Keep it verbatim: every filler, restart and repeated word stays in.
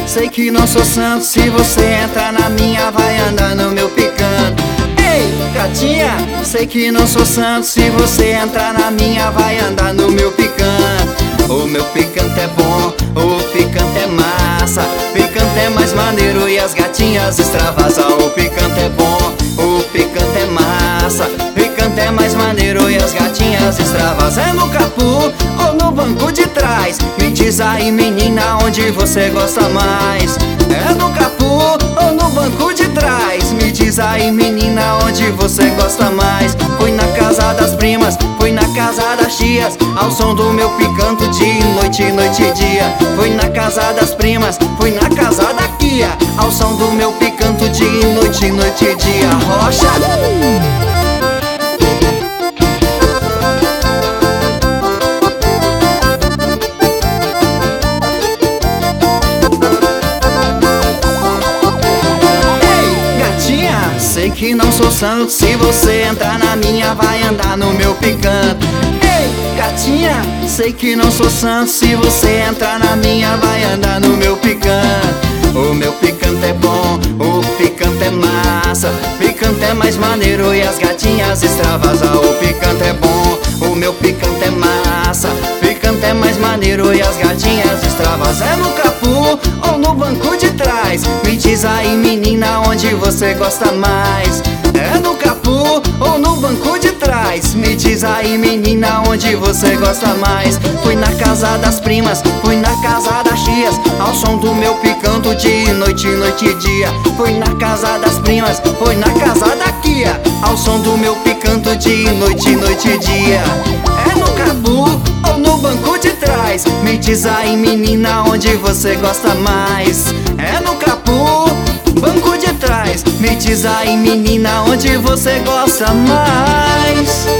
sei que não sou santo. Se você entrar na minha, vai andar no meu picanto. Ei, gatinha, sei que não sou santo. Se você entrar na minha, vai andar no meu picanto. O meu picanto é bom, o picanto é massa, picanto é mais maneiro e as gatinhas extravasam. O picanto é bom, o picanto é massa, picanto é mais maneiro e as gatinhas extravasam. É no capu ou no banco de trás? Me diz aí, menina, onde você gosta mais? É no capu ou no banco de trás? Me diz aí, menina, onde você gosta mais? Fui na casa das primas, fui na casa das tias, ao som do meu picanto de noite, noite e dia. Fui na casa das primas, fui na casa da Kia, ao som do meu picanto de noite, noite e dia. Rocha! Sei que não sou santo. Se você entrar na minha, vai andar no meu picanto. Ei, gatinha, sei que não sou santo. Se você entrar na minha, vai andar no meu picanto. O meu picanto é bom, o picanto é massa, picanto é mais maneiro e as gatinhas extravasam. O picanto é bom, o meu picanto é massa, picanto é mais maneiro e as gatinhas extravasam. É no capu ou no banco de trás? Me diz aí, menina, onde você gosta mais? É no capu ou no banco de trás? Me diz aí, menina, onde você gosta mais? Fui na casa das primas, fui na casa das tias, ao som do meu picanto de noite, noite e dia. Fui na casa das primas, fui na casa da Kia, ao som do meu picanto de noite, noite e dia. É no capu ou no banco de trás? Me diz aí, menina, onde você gosta mais? É no capu, banco de trás? Me diz aí, menina, onde você gosta mais?